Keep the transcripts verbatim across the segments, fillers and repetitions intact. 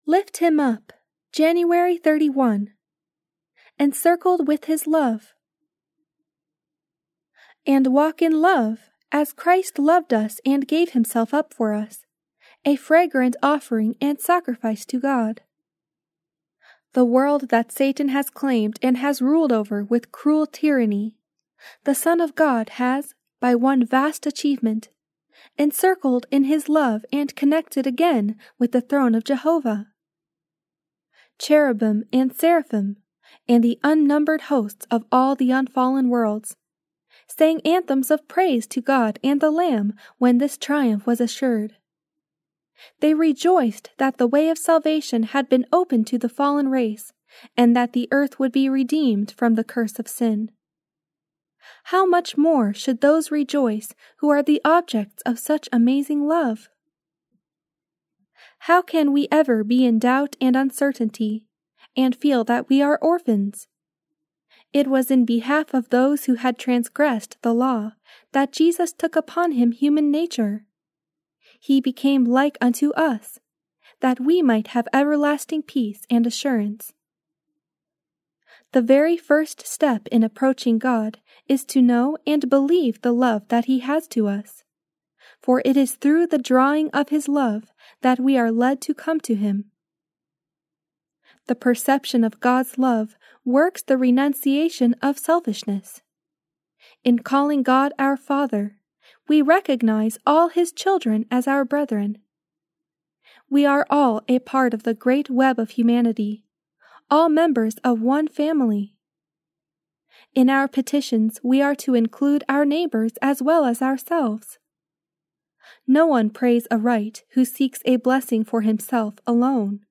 Lift him up, January thirty-first, encircled with his love. And walk in love, as Christ loved us and gave himself up for us, a fragrant offering and sacrifice to God. The world that Satan has claimed and has ruled over with cruel tyranny, the Son of God has, by one vast achievement, encircled in his love and connected again with the throne of Jehovah. Cherubim and seraphim, and the unnumbered hosts of all the unfallen worlds, sang anthems of praise to God and the Lamb when this triumph was assured. They rejoiced that the way of salvation had been opened to the fallen race, and that the earth would be redeemed from the curse of sin. How much more should those rejoice who are the objects of such amazing love? How can we ever be in doubt and uncertainty, and feel that we are orphans? It was in behalf of those who had transgressed the law that Jesus took upon him human nature. He became like unto us, that we might have everlasting peace and assurance. The very first step in approaching God is to know and believe the love that he has to us, for it is through the drawing of his love that we are led to come to him. The perception of God's love works the renunciation of selfishness. In calling God our Father, we recognize all his children as our brethren. We are all a part of the great web of humanity, all members of one family. In our petitions, we are to include our neighbors as well as ourselves. No one prays aright who seeks a blessing for himself alone.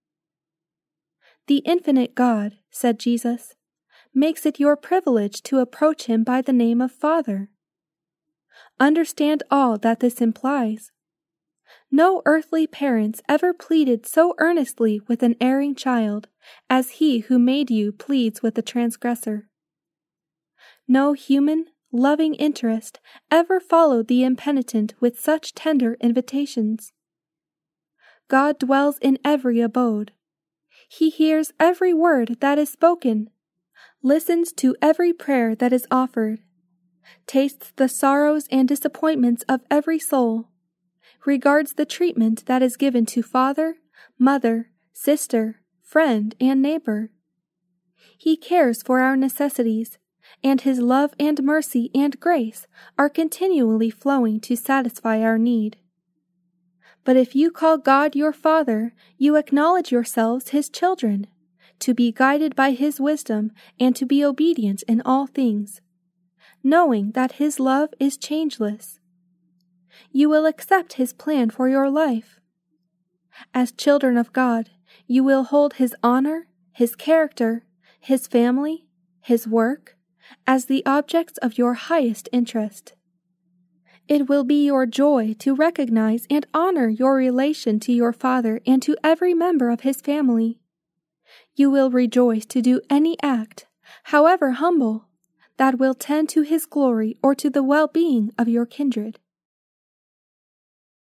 The infinite God, said Jesus, makes it your privilege to approach him by the name of Father. Understand all that this implies. No earthly parents ever pleaded so earnestly with an erring child as he who made you pleads with the transgressor. No human, loving interest ever followed the impenitent with such tender invitations. God dwells in every abode. He hears every word that is spoken, listens to every prayer that is offered, tastes the sorrows and disappointments of every soul, regards the treatment that is given to father, mother, sister, friend, and neighbor. He cares for our necessities, and his love and mercy and grace are continually flowing to satisfy our need. But if you call God your Father, you acknowledge yourselves his children, to be guided by his wisdom and to be obedient in all things, knowing that his love is changeless. You will accept his plan for your life. As children of God, you will hold his honor, his character, his family, his work, as the objects of your highest interest. It will be your joy to recognize and honor your relation to your Father and to every member of his family. You will rejoice to do any act, however humble, that will tend to his glory or to the well-being of your kindred.